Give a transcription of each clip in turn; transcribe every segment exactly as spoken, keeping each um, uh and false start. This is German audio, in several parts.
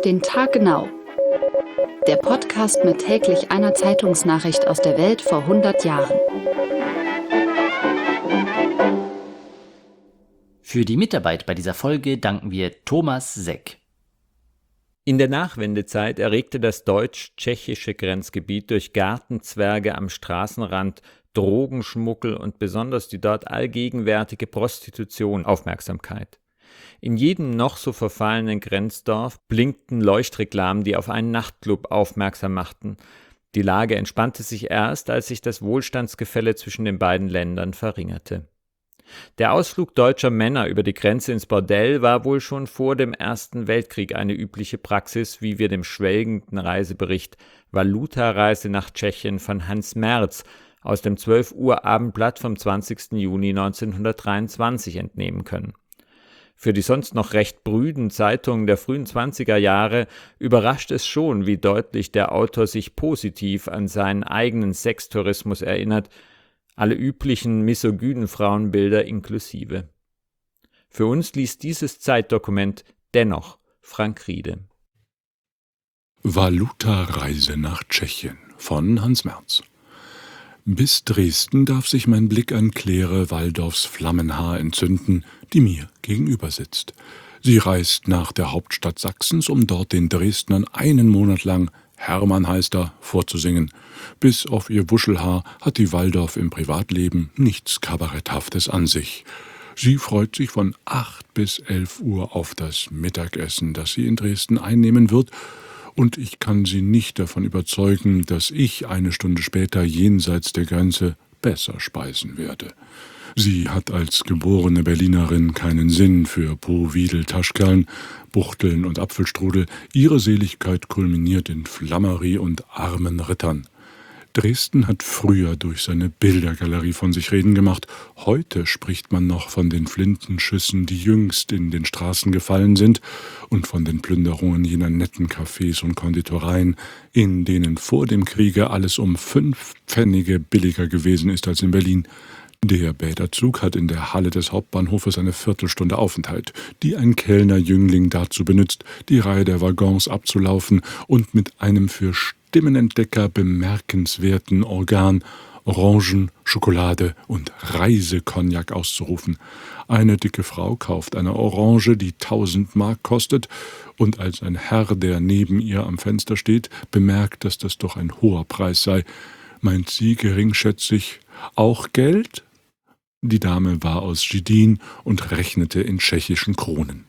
den Tag genau. Der Podcast mit täglich einer Zeitungsnachricht aus der Welt vor hundert Jahren. Für die Mitarbeit bei dieser Folge danken wir Thomas Seck. In der Nachwendezeit erregte das deutsch-tschechische Grenzgebiet durch Gartenzwerge am Straßenrand, Drogenschmuggel und besonders die dort allgegenwärtige Prostitution Aufmerksamkeit. In jedem noch so verfallenen Grenzdorf blinkten Leuchtreklamen, die auf einen Nachtclub aufmerksam machten. Die Lage entspannte sich erst, als sich das Wohlstandsgefälle zwischen den beiden Ländern verringerte. Der Ausflug deutscher Männer über die Grenze ins Bordell war wohl schon vor dem Ersten Weltkrieg eine übliche Praxis, wie wir dem schwelgenden Reisebericht Valuta-Reise nach Tschechien von Hans Merz aus dem zwölf Uhr Abendblatt vom zwanzigsten Juni neunzehnhundertdreiundzwanzig entnehmen können. Für die sonst noch recht brüden Zeitungen der frühen zwanziger Jahre überrascht es schon, wie deutlich der Autor sich positiv an seinen eigenen Sextourismus erinnert, alle üblichen misogynen Frauenbilder inklusive. Für uns liest dieses Zeitdokument dennoch Frank Riede. Valuta-Reise nach Tschechien von Hans Merz. Bis Dresden darf sich mein Blick an Claire Walldorfs Flammenhaar entzünden, die mir gegenüber sitzt. Sie reist nach der Hauptstadt Sachsens, um dort den Dresdnern einen Monat lang Hermann heißt er vorzusingen. Bis auf ihr Wuschelhaar hat die Walldorf im Privatleben nichts Kabaretthaftes an sich. Sie freut sich von acht bis elf Uhr auf das Mittagessen, das sie in Dresden einnehmen wird, und ich kann sie nicht davon überzeugen, dass ich eine Stunde später jenseits der Grenze besser speisen werde. Sie hat als geborene Berlinerin keinen Sinn für Po-Wiedel-Taschkern, Buchteln und Apfelstrudel. Ihre Seligkeit kulminiert in Flammerie und armen Rittern. Dresden hat früher durch seine Bildergalerie von sich reden gemacht. Heute spricht man noch von den Flintenschüssen, die jüngst in den Straßen gefallen sind, und von den Plünderungen jener netten Cafés und Konditoreien, in denen vor dem Kriege alles um fünf Pfennige billiger gewesen ist als in Berlin. Der Bäderzug hat in der Halle des Hauptbahnhofes eine Viertelstunde Aufenthalt, die ein Kellnerjüngling dazu benutzt, die Reihe der Waggons abzulaufen und mit einem für Stimmenentdecker bemerkenswerten Organ Orangen, Schokolade und Reisekognak auszurufen. Eine dicke Frau kauft eine Orange, die tausend Mark kostet, und als ein Herr, der neben ihr am Fenster steht, bemerkt, dass das doch ein hoher Preis sei, meint sie geringschätzig: »Auch Geld?« Die Dame war aus Židín und rechnete in tschechischen Kronen.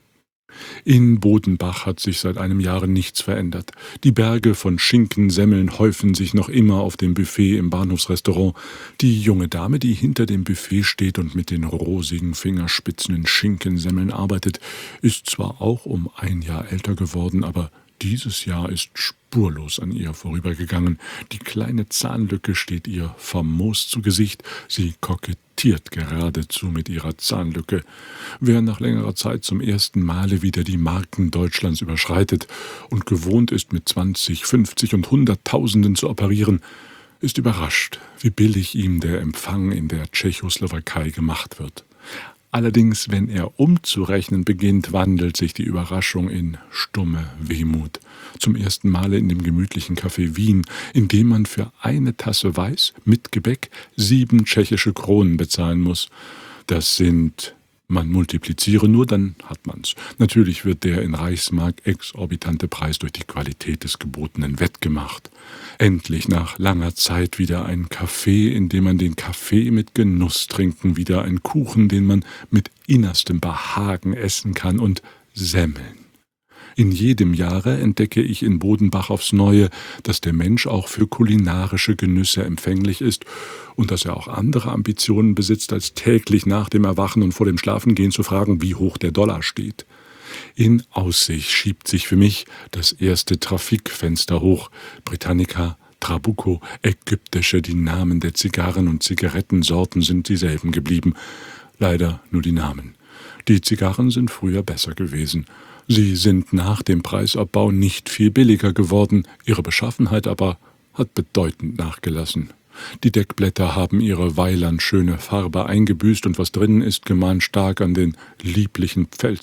In Bodenbach hat sich seit einem Jahre nichts verändert. Die Berge von Schinkensemmeln häufen sich noch immer auf dem Buffet im Bahnhofsrestaurant. Die junge Dame, die hinter dem Buffet steht und mit den rosigen Fingerspitzen in Schinkensemmeln arbeitet, ist zwar auch um ein Jahr älter geworden, aber dieses Jahr ist spurlos an ihr vorübergegangen. Die kleine Zahnlücke steht ihr famos zu Gesicht. Sie kokettiert geradezu mit ihrer Zahnlücke. Wer nach längerer Zeit zum ersten Male wieder die Marken Deutschlands überschreitet und gewohnt ist, mit zwanzig, fünfzig und Hunderttausenden zu operieren, ist überrascht, wie billig ihm der Empfang in der Tschechoslowakei gemacht wird. Allerdings, wenn er umzurechnen beginnt, wandelt sich die Überraschung in stumme Wehmut. Zum ersten Male in dem gemütlichen Café Wien, in dem man für eine Tasse Weiß mit Gebäck sieben tschechische Kronen bezahlen muss. Das sind, man multipliziere nur, dann hat man's. Natürlich wird der in Reichsmark exorbitante Preis durch die Qualität des Gebotenen wettgemacht. Endlich nach langer Zeit wieder ein Kaffee, in dem man den Kaffee mit Genuss trinken, wieder ein Kuchen, den man mit innerstem Behagen essen kann, und Semmeln. In jedem Jahre entdecke ich in Bodenbach aufs Neue, dass der Mensch auch für kulinarische Genüsse empfänglich ist und dass er auch andere Ambitionen besitzt, als täglich nach dem Erwachen und vor dem Schlafengehen zu fragen, wie hoch der Dollar steht. In Aussicht schiebt sich für mich das erste Trafikfenster hoch. Britannica, Trabuco, ägyptische, die Namen der Zigarren und Zigarettensorten sind dieselben geblieben. Leider nur die Namen. Die Zigarren sind früher besser gewesen. Sie sind nach dem Preisabbau nicht viel billiger geworden, ihre Beschaffenheit aber hat bedeutend nachgelassen. Die Deckblätter haben ihre weiland schöne Farbe eingebüßt und was drinnen ist, gemahnt stark an den lieblichen Pfälzer.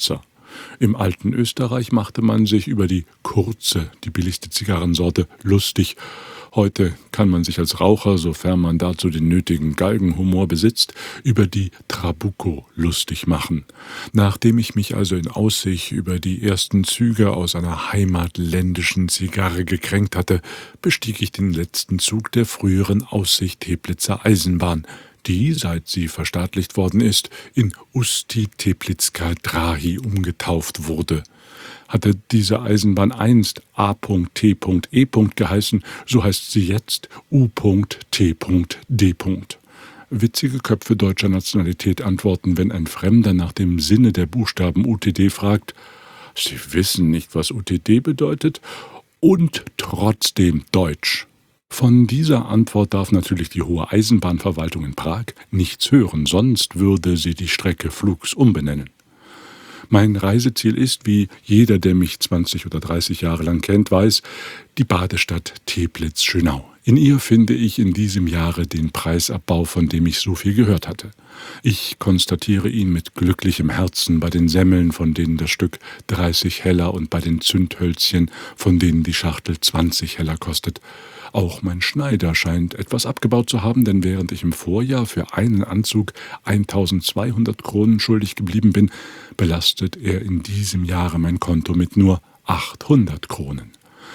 Im alten Österreich machte man sich über die Kurze, die billigste Zigarrensorte, lustig. Heute kann man sich als Raucher, sofern man dazu den nötigen Galgenhumor besitzt, über die Trabuco lustig machen. Nachdem ich mich also in Aussicht über die ersten Züge aus einer heimatländischen Zigarre gekränkt hatte, bestieg ich den letzten Zug der früheren Aussicht-Teplitzer Eisenbahn, die, seit sie verstaatlicht worden ist, in Usti-Teplitska Drahi umgetauft wurde. Hatte diese Eisenbahn einst A T E geheißen, so heißt sie jetzt U T D. Witzige Köpfe deutscher Nationalität antworten, wenn ein Fremder nach dem Sinne der Buchstaben U T D fragt: Sie wissen nicht, was U T D bedeutet? Und trotzdem Deutsch. Von dieser Antwort darf natürlich die Hohe Eisenbahnverwaltung in Prag nichts hören, sonst würde sie die Strecke flugs umbenennen. Mein Reiseziel ist, wie jeder, der mich zwanzig oder dreißig Jahre lang kennt, weiß, die Badestadt Teplitz-Schönau. In ihr finde ich in diesem Jahre den Preisabbau, von dem ich so viel gehört hatte. Ich konstatiere ihn mit glücklichem Herzen bei den Semmeln, von denen das Stück dreißig Heller, und bei den Zündhölzchen, von denen die Schachtel zwanzig Heller kostet. Auch mein Schneider scheint etwas abgebaut zu haben, denn während ich im Vorjahr für einen Anzug eintausendzweihundert Kronen schuldig geblieben bin, belastet er in diesem Jahre mein Konto mit nur achthundert Kronen.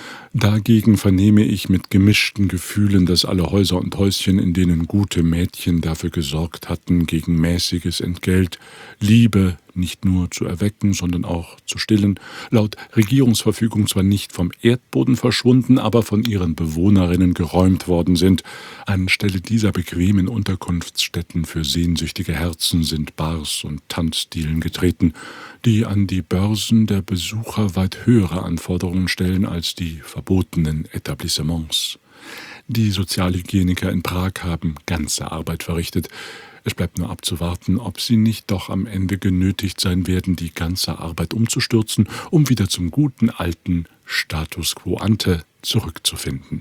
Dagegen vernehme ich mit gemischten Gefühlen, dass alle Häuser und Häuschen, in denen gute Mädchen dafür gesorgt hatten, gegen mäßiges Entgelt Liebe nicht nur zu erwecken, sondern auch zu stillen, laut Regierungsverfügung zwar nicht vom Erdboden verschwunden, aber von ihren Bewohnerinnen geräumt worden sind. Anstelle dieser bequemen Unterkunftsstätten für sehnsüchtige Herzen sind Bars und Tanzdielen getreten, die an die Börsen der Besucher weit höhere Anforderungen stellen als die verbotenen Etablissements. Die Sozialhygieniker in Prag haben ganze Arbeit verrichtet. Es bleibt nur abzuwarten, ob sie nicht doch am Ende genötigt sein werden, die ganze Arbeit umzustürzen, um wieder zum guten alten Status quo ante zurückzufinden.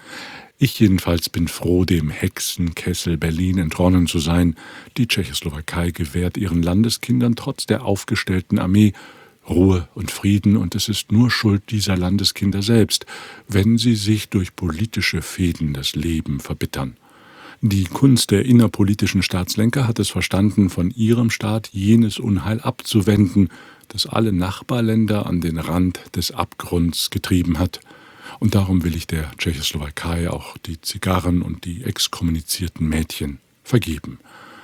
Ich jedenfalls bin froh, dem Hexenkessel Berlin entronnen zu sein. Die Tschechoslowakei gewährt ihren Landeskindern trotz der aufgestellten Armee Ruhe und Frieden, und es ist nur Schuld dieser Landeskinder selbst, wenn sie sich durch politische Fehden das Leben verbittern. Die Kunst der innerpolitischen Staatslenker hat es verstanden, von ihrem Staat jenes Unheil abzuwenden, das alle Nachbarländer an den Rand des Abgrunds getrieben hat. Und darum will ich der Tschechoslowakei auch die Zigarren und die exkommunizierten Mädchen vergeben.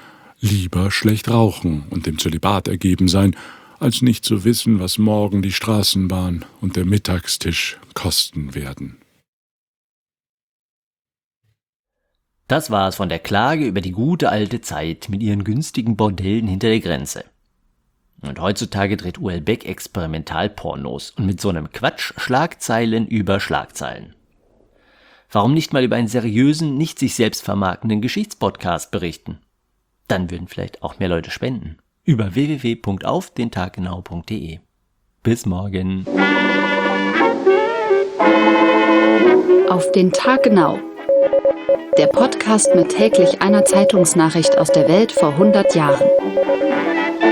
Lieber schlecht rauchen und dem Zölibat ergeben sein, als nicht zu wissen, was morgen die Straßenbahn und der Mittagstisch kosten werden. Das war es von der Klage über die gute alte Zeit mit ihren günstigen Bordellen hinter der Grenze. Und heutzutage dreht U L Beck Experimentalpornos und mit so einem Quatsch Schlagzeilen über Schlagzeilen. Warum nicht mal über einen seriösen, nicht sich selbst vermarktenden Geschichtspodcast berichten? Dann würden vielleicht auch mehr Leute spenden. Über w w w punkt auf den tag genau punkt de. Bis morgen. Auf den Tag genau. Der Podcast mit täglich einer Zeitungsnachricht aus der Welt vor hundert Jahren.